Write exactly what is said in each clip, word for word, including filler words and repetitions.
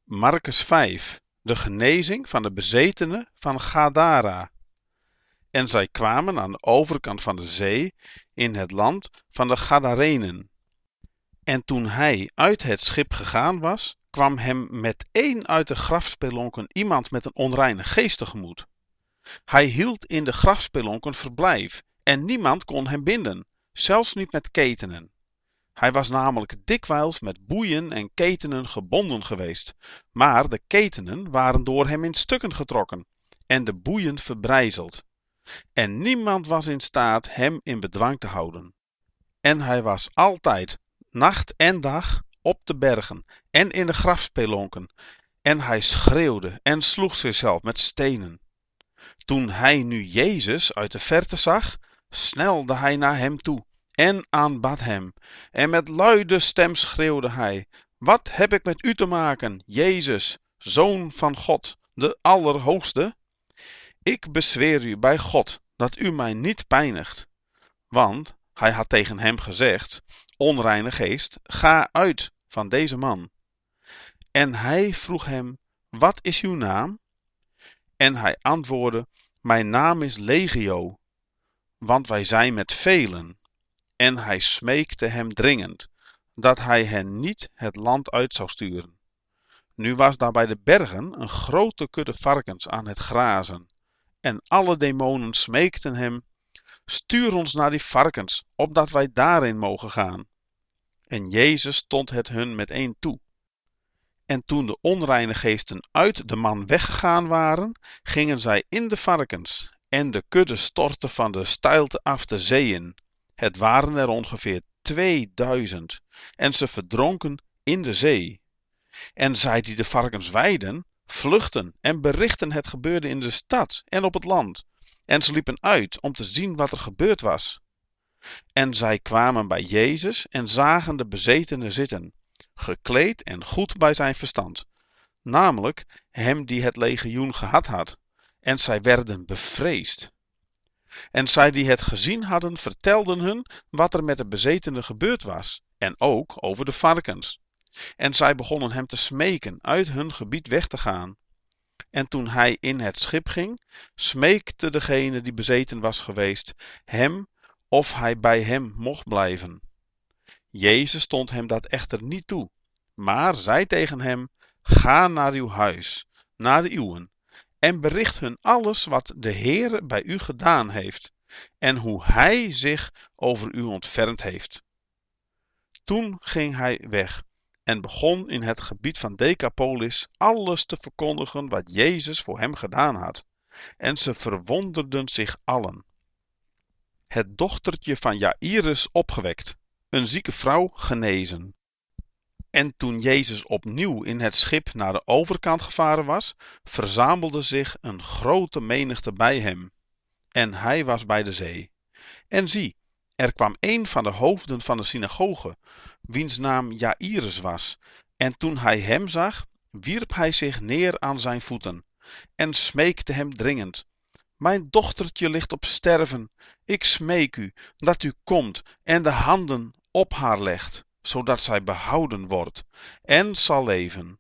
Markus vijf. De genezing van de bezetene van Gadara. En zij kwamen aan de overkant van de zee in het land van de Gadarenen. En toen hij uit het schip gegaan was, kwam hem met één uit de grafspelonken iemand met een onreine geest tegemoet. Hij hield in de grafspelonken verblijf en niemand kon hem binden, zelfs niet met ketenen. Hij was namelijk dikwijls met boeien en ketenen gebonden geweest, maar de ketenen waren door hem in stukken getrokken en de boeien verbrijzeld. En niemand was in staat hem in bedwang te houden. En hij was altijd, nacht en dag, op de bergen en in de grafspelonken, en hij schreeuwde en sloeg zichzelf met stenen. Toen hij nu Jezus uit de verte zag, snelde hij naar hem toe en aanbad hem. En met luide stem schreeuwde hij: Wat heb ik met u te maken, Jezus, Zoon van God, de Allerhoogste? Ik bezweer u bij God dat u mij niet pijnigt. Want hij had tegen hem gezegd: Onreine geest, ga uit van deze man. En hij vroeg hem: Wat is uw naam? En hij antwoordde: Mijn naam is Legio, want wij zijn met velen. En hij smeekte hem dringend, dat hij hen niet het land uit zou sturen. Nu was daar bij de bergen een grote kudde varkens aan het grazen. En alle demonen smeekten hem: Stuur ons naar die varkens, opdat wij daarin mogen gaan. En Jezus stond het hun meteen toe. En toen de onreine geesten uit de man weggegaan waren, gingen zij in de varkens, en de kudde stortte van de steilte af de zeeën. Het waren er ongeveer tweeduizend, en ze verdronken in de zee. En zij die de varkens weiden, vluchtten en berichtten het gebeurde in de stad en op het land. En ze liepen uit om te zien wat er gebeurd was. En zij kwamen bij Jezus en zagen de bezetene zitten, gekleed en goed bij zijn verstand, namelijk hem die het legioen gehad had, en zij werden bevreesd. En zij die het gezien hadden, vertelden hun wat er met de bezetene gebeurd was, en ook over de varkens. En zij begonnen hem te smeken uit hun gebied weg te gaan. En toen hij in het schip ging, smeekte degene die bezeten was geweest hem of hij bij hem mocht blijven. Jezus stond hem dat echter niet toe, maar zei tegen hem: Ga naar uw huis, naar de uwen, en bericht hun alles wat de Heere bij u gedaan heeft, en hoe hij zich over u ontfermd heeft. Toen ging hij weg en begon in het gebied van Decapolis alles te verkondigen wat Jezus voor hem gedaan had. En ze verwonderden zich allen. Het dochtertje van Jaïrus opgewekt, een zieke vrouw genezen. En toen Jezus opnieuw in het schip naar de overkant gevaren was, verzamelde zich een grote menigte bij hem. En hij was bij de zee. En zie, er kwam een van de hoofden van de synagoge, wiens naam Jaïrus was. En toen hij hem zag, wierp hij zich neer aan zijn voeten en smeekte hem dringend: Mijn dochtertje ligt op sterven. Ik smeek u dat u komt en de handen op haar legt, zodat zij behouden wordt en zal leven.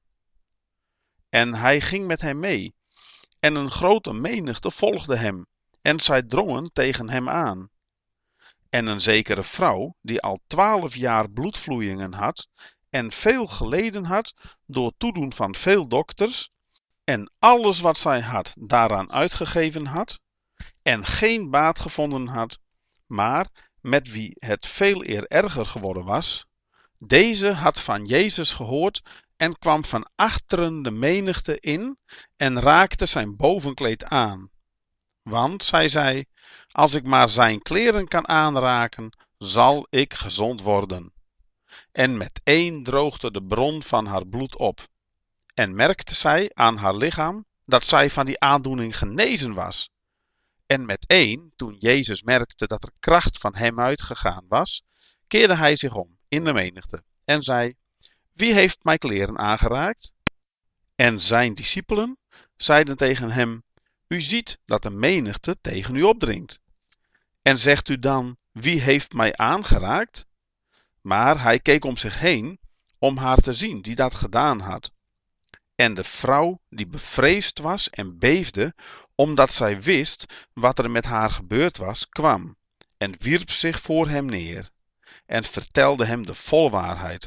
En hij ging met hem mee, en een grote menigte volgde hem, en zij drongen tegen hem aan. En een zekere vrouw, die al twaalf jaar bloedvloeien had, en veel geleden had door toedoen van veel dokters, en alles wat zij had daaraan uitgegeven had, en geen baat gevonden had, maar met wie het veel eer erger geworden was, deze had van Jezus gehoord en kwam van achteren de menigte in en raakte zijn bovenkleed aan. Want, zei zij, als ik maar zijn kleren kan aanraken, zal ik gezond worden. En meteen droogde de bron van haar bloed op. En merkte zij aan haar lichaam dat zij van die aandoening genezen was. En meteen, toen Jezus merkte dat er kracht van hem uitgegaan was, keerde hij zich om in de menigte en zei: Wie heeft mijn kleren aangeraakt? En zijn discipelen zeiden tegen hem: U ziet dat de menigte tegen u opdringt. En zegt u dan: Wie heeft mij aangeraakt? Maar hij keek om zich heen om haar te zien die dat gedaan had. En de vrouw, die bevreesd was en beefde, omdat zij wist wat er met haar gebeurd was, kwam en wierp zich voor hem neer en vertelde hem de volle waarheid.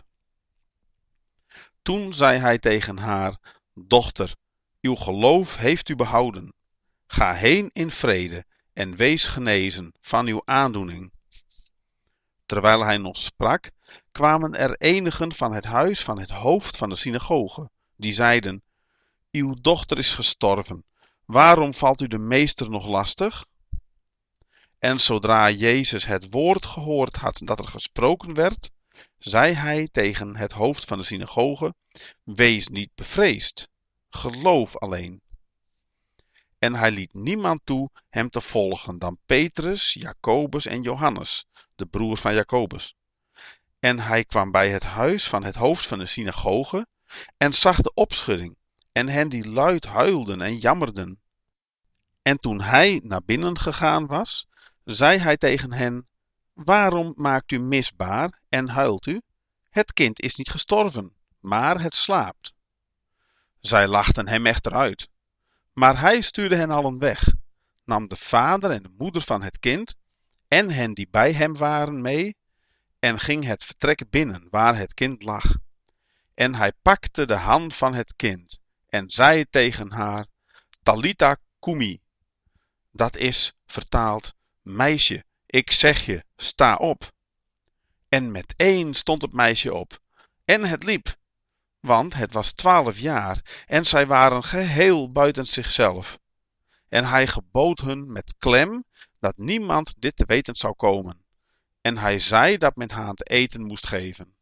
Toen zei hij tegen haar: Dochter, uw geloof heeft u behouden. Ga heen in vrede en wees genezen van uw aandoening. Terwijl hij nog sprak, kwamen er enigen van het huis van het hoofd van de synagoge, die zeiden: Uw dochter is gestorven, waarom valt u de meester nog lastig? En zodra Jezus het woord gehoord had dat er gesproken werd, zei hij tegen het hoofd van de synagoge: Wees niet bevreesd, geloof alleen. En hij liet niemand toe hem te volgen dan Petrus, Jacobus en Johannes, de broer van Jacobus. En hij kwam bij het huis van het hoofd van de synagoge en zag de opschudding en hen die luid huilden en jammerden. En toen hij naar binnen gegaan was, zei hij tegen hen: Waarom maakt u misbaar en huilt u? Het kind is niet gestorven, maar het slaapt. Zij lachten hem echter uit. Maar hij stuurde hen allen weg, nam de vader en de moeder van het kind en hen die bij hem waren mee en ging het vertrek binnen waar het kind lag. En hij pakte de hand van het kind en zei tegen haar: Talita cumi. Dat is vertaald: Meisje, ik zeg je, sta op. En meteen stond het meisje op en het liep, want het was twaalf jaar en zij waren geheel buiten zichzelf. En hij gebood hun met klem dat niemand dit te weten zou komen. En hij zei dat men haar te eten moest geven.